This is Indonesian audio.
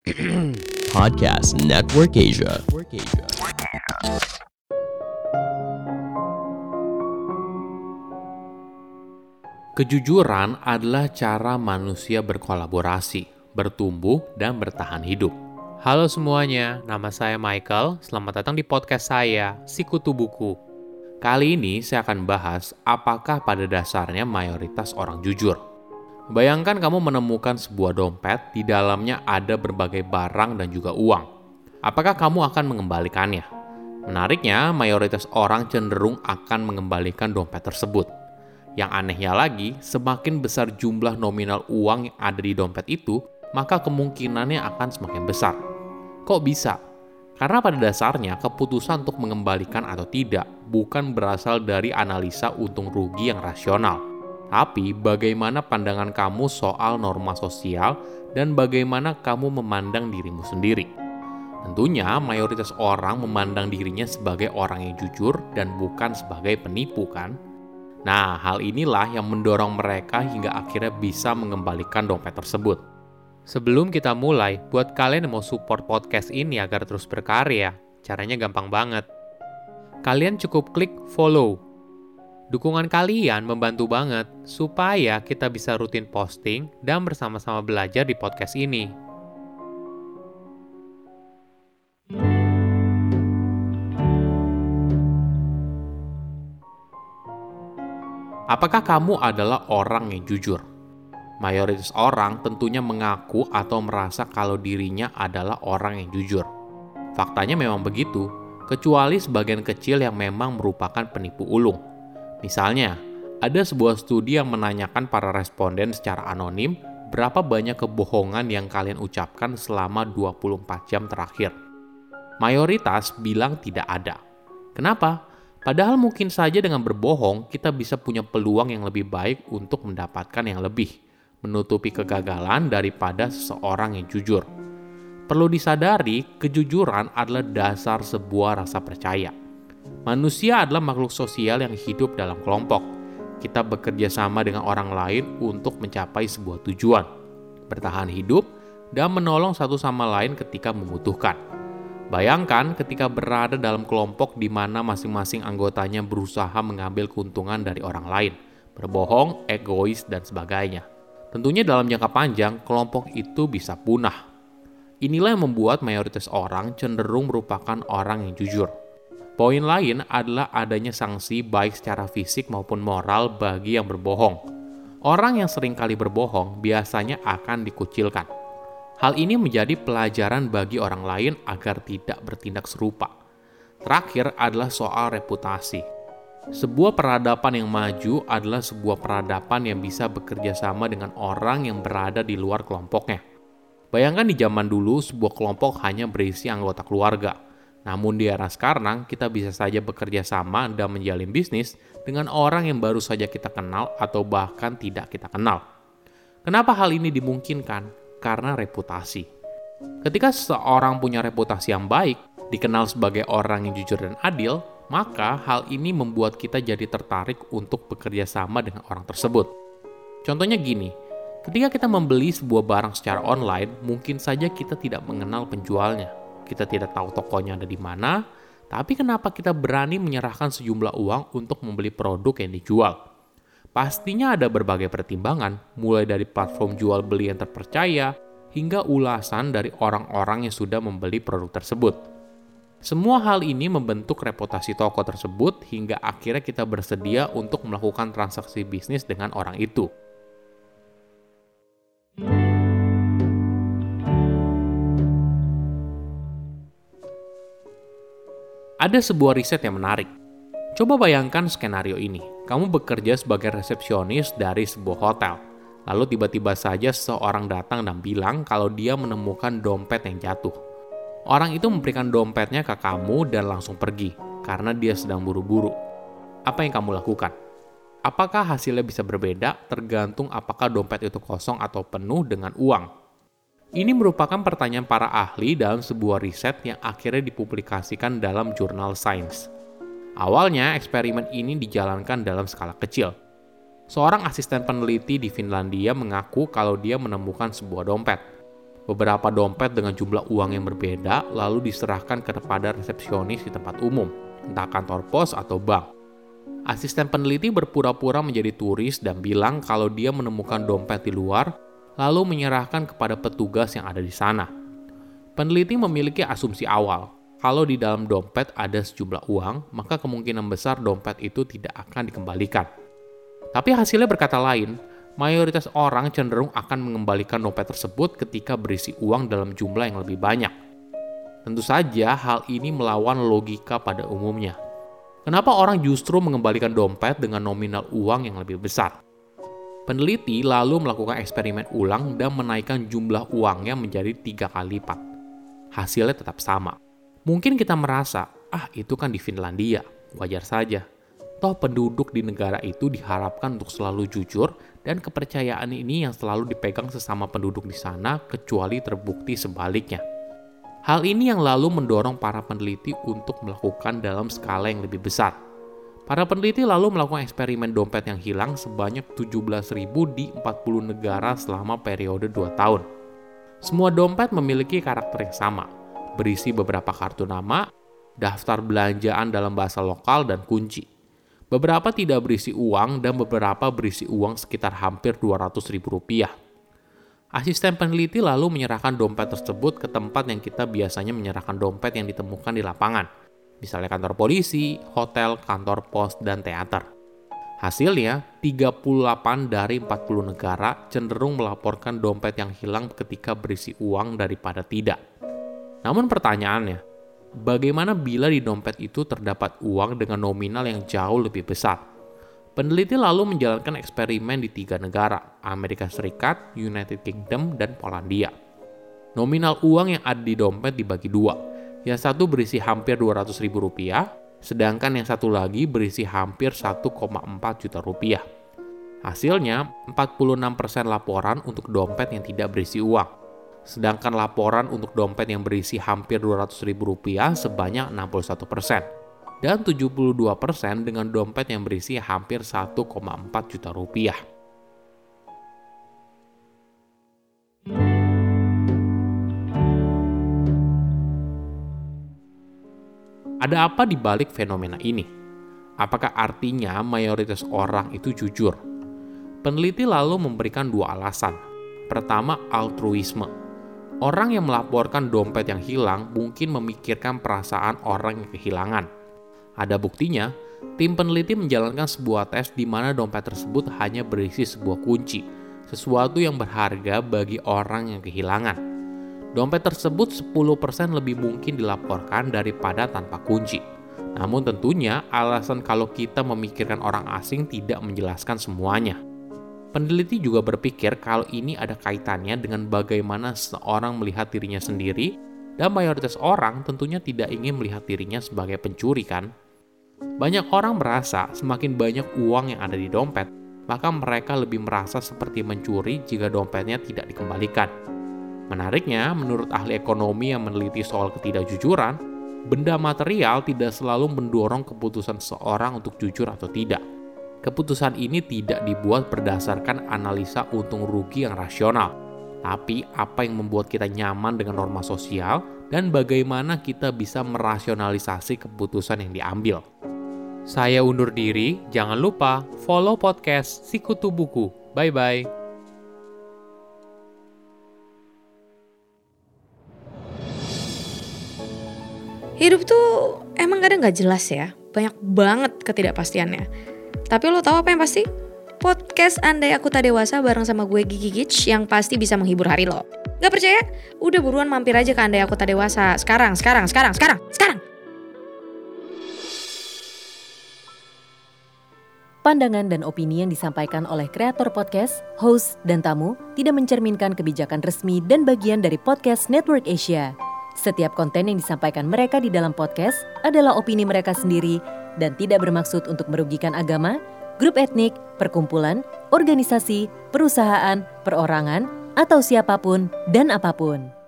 Podcast Network Asia. Kejujuran adalah cara manusia berkolaborasi, bertumbuh, dan bertahan hidup. Halo semuanya, nama saya Michael. Selamat datang di podcast saya, Sikutu Buku. Kali ini saya akan bahas apakah pada dasarnya mayoritas orang jujur. Bayangkan kamu menemukan sebuah dompet, di dalamnya ada berbagai barang dan juga uang. Apakah kamu akan mengembalikannya? Menariknya, mayoritas orang cenderung akan mengembalikan dompet tersebut. Yang anehnya lagi, semakin besar jumlah nominal uang yang ada di dompet itu, maka kemungkinannya akan semakin besar. Kok bisa? Karena pada dasarnya keputusan untuk mengembalikan atau tidak bukan berasal dari analisa untung rugi yang rasional. Tapi bagaimana pandangan kamu soal norma sosial dan bagaimana kamu memandang dirimu sendiri. Tentunya mayoritas orang memandang dirinya sebagai orang yang jujur dan bukan sebagai penipu kan? Nah, hal inilah yang mendorong mereka hingga akhirnya bisa mengembalikan dompet tersebut. Sebelum kita mulai, buat kalian yang mau support podcast ini agar terus berkarya, caranya gampang banget. Kalian cukup klik follow. Dukungan kalian membantu banget supaya kita bisa rutin posting dan bersama-sama belajar di podcast ini. Apakah kamu adalah orang yang jujur? Mayoritas orang tentunya mengaku atau merasa kalau dirinya adalah orang yang jujur. Faktanya memang begitu, kecuali sebagian kecil yang memang merupakan penipu ulung. Misalnya, ada sebuah studi yang menanyakan para responden secara anonim berapa banyak kebohongan yang kalian ucapkan selama 24 jam terakhir. Mayoritas bilang tidak ada. Kenapa? Padahal mungkin saja dengan berbohong, kita bisa punya peluang yang lebih baik untuk mendapatkan yang lebih, menutupi kegagalan daripada seseorang yang jujur. Perlu disadari, kejujuran adalah dasar sebuah rasa percaya. Manusia adalah makhluk sosial yang hidup dalam kelompok. Kita bekerja sama dengan orang lain untuk mencapai sebuah tujuan, bertahan hidup, dan menolong satu sama lain ketika membutuhkan. Bayangkan ketika berada dalam kelompok di mana masing-masing anggotanya berusaha mengambil keuntungan dari orang lain, berbohong, egois, dan sebagainya. Tentunya dalam jangka panjang, kelompok itu bisa punah. Inilah yang membuat mayoritas orang cenderung merupakan orang yang jujur. Poin lain adalah adanya sanksi baik secara fisik maupun moral bagi yang berbohong. Orang yang seringkali berbohong biasanya akan dikucilkan. Hal ini menjadi pelajaran bagi orang lain agar tidak bertindak serupa. Terakhir adalah soal reputasi. Sebuah peradaban yang maju adalah sebuah peradaban yang bisa bekerja sama dengan orang yang berada di luar kelompoknya. Bayangkan di zaman dulu sebuah kelompok hanya berisi anggota keluarga. Namun di era sekarang, kita bisa saja bekerja sama dan menjalin bisnis dengan orang yang baru saja kita kenal atau bahkan tidak kita kenal. Kenapa hal ini dimungkinkan? Karena reputasi. Ketika seseorang punya reputasi yang baik, dikenal sebagai orang yang jujur dan adil, maka hal ini membuat kita jadi tertarik untuk bekerja sama dengan orang tersebut. Contohnya gini, ketika kita membeli sebuah barang secara online, mungkin saja kita tidak mengenal penjualnya. Kita tidak tahu tokonya ada di mana, tapi kenapa kita berani menyerahkan sejumlah uang untuk membeli produk yang dijual? Pastinya ada berbagai pertimbangan, mulai dari platform jual beli yang terpercaya, hingga ulasan dari orang-orang yang sudah membeli produk tersebut. Semua hal ini membentuk reputasi toko tersebut hingga akhirnya kita bersedia untuk melakukan transaksi bisnis dengan orang itu. Ada sebuah riset yang menarik. Coba bayangkan skenario ini. Kamu bekerja sebagai resepsionis dari sebuah hotel. Lalu tiba-tiba saja seseorang datang dan bilang kalau dia menemukan dompet yang jatuh. Orang itu memberikan dompetnya ke kamu dan langsung pergi, karena dia sedang buru-buru. Apa yang kamu lakukan? Apakah hasilnya bisa berbeda tergantung apakah dompet itu kosong atau penuh dengan uang? Ini merupakan pertanyaan para ahli dalam sebuah riset yang akhirnya dipublikasikan dalam jurnal Science. Awalnya, eksperimen ini dijalankan dalam skala kecil. Seorang asisten peneliti di Finlandia mengaku kalau dia menemukan sebuah dompet. Beberapa dompet dengan jumlah uang yang berbeda lalu diserahkan kepada resepsionis di tempat umum, entah kantor pos atau bank. Asisten peneliti berpura-pura menjadi turis dan bilang kalau dia menemukan dompet di luar, lalu menyerahkan kepada petugas yang ada di sana. Peneliti memiliki asumsi awal, kalau di dalam dompet ada sejumlah uang, maka kemungkinan besar dompet itu tidak akan dikembalikan. Tapi hasilnya berkata lain. Mayoritas orang cenderung akan mengembalikan dompet tersebut ketika berisi uang dalam jumlah yang lebih banyak. Tentu saja hal ini melawan logika pada umumnya. Kenapa orang justru mengembalikan dompet dengan nominal uang yang lebih besar? Peneliti lalu melakukan eksperimen ulang dan menaikkan jumlah uangnya menjadi 3 kali lipat. Hasilnya tetap sama. Mungkin kita merasa, itu kan di Finlandia, wajar saja. Toh penduduk di negara itu diharapkan untuk selalu jujur dan kepercayaan ini yang selalu dipegang sesama penduduk di sana kecuali terbukti sebaliknya. Hal ini yang lalu mendorong para peneliti untuk melakukan dalam skala yang lebih besar. Para peneliti lalu melakukan eksperimen dompet yang hilang sebanyak 17.000 di 40 negara selama periode 2 tahun. Semua dompet memiliki karakter yang sama, berisi beberapa kartu nama, daftar belanjaan dalam bahasa lokal, dan kunci. Beberapa tidak berisi uang dan beberapa berisi uang sekitar hampir Rp200.000. Asisten peneliti lalu menyerahkan dompet tersebut ke tempat yang kita biasanya menyerahkan dompet yang ditemukan di lapangan, misalnya kantor polisi, hotel, kantor pos, dan teater. Hasilnya, 38 dari 40 negara cenderung melaporkan dompet yang hilang ketika berisi uang daripada tidak. Namun pertanyaannya, bagaimana bila di dompet itu terdapat uang dengan nominal yang jauh lebih besar? Peneliti lalu menjalankan eksperimen di 3 negara, Amerika Serikat, United Kingdom, dan Polandia. Nominal uang yang ada di dompet dibagi 2. Yang satu berisi hampir Rp200.000, sedangkan yang satu lagi berisi hampir Rp1,4 juta. Hasilnya, 46% laporan untuk dompet yang tidak berisi uang. Sedangkan laporan untuk dompet yang berisi hampir Rp200.000 sebanyak 61%, dan 72% dengan dompet yang berisi hampir Rp1,4 juta. Ada apa di balik fenomena ini? Apakah artinya mayoritas orang itu jujur? Peneliti lalu memberikan 2 alasan. Pertama, altruisme. Orang yang melaporkan dompet yang hilang mungkin memikirkan perasaan orang yang kehilangan. Ada buktinya, tim peneliti menjalankan sebuah tes di mana dompet tersebut hanya berisi sebuah kunci, sesuatu yang berharga bagi orang yang kehilangan. Dompet tersebut 10% lebih mungkin dilaporkan daripada tanpa kunci. Namun tentunya alasan kalau kita memikirkan orang asing tidak menjelaskan semuanya. Peneliti juga berpikir kalau ini ada kaitannya dengan bagaimana seseorang melihat dirinya sendiri, dan mayoritas orang tentunya tidak ingin melihat dirinya sebagai pencuri kan? Banyak orang merasa semakin banyak uang yang ada di dompet, maka mereka lebih merasa seperti mencuri jika dompetnya tidak dikembalikan. Menariknya, menurut ahli ekonomi yang meneliti soal ketidakjujuran, benda material tidak selalu mendorong keputusan seseorang untuk jujur atau tidak. Keputusan ini tidak dibuat berdasarkan analisa untung rugi yang rasional, tapi apa yang membuat kita nyaman dengan norma sosial dan bagaimana kita bisa merasionalisasi keputusan yang diambil. Saya undur diri, jangan lupa follow podcast Sikutu Buku. Bye-bye. Hidup tuh emang kadang gak jelas ya, banyak banget ketidakpastiannya. Tapi lo tahu apa yang pasti? Podcast Andai Aku Tak Dewasa bareng sama gue Gigi Gitch yang pasti bisa menghibur hari lo. Gak percaya? Udah buruan mampir aja ke Andai Aku Tak Dewasa. Sekarang. Pandangan dan opini yang disampaikan oleh kreator podcast, host, dan tamu tidak mencerminkan kebijakan resmi dan bagian dari Podcast Network Asia. Setiap konten yang disampaikan mereka di dalam podcast adalah opini mereka sendiri dan tidak bermaksud untuk merugikan agama, grup etnik, perkumpulan, organisasi, perusahaan, perorangan, atau siapapun dan apapun.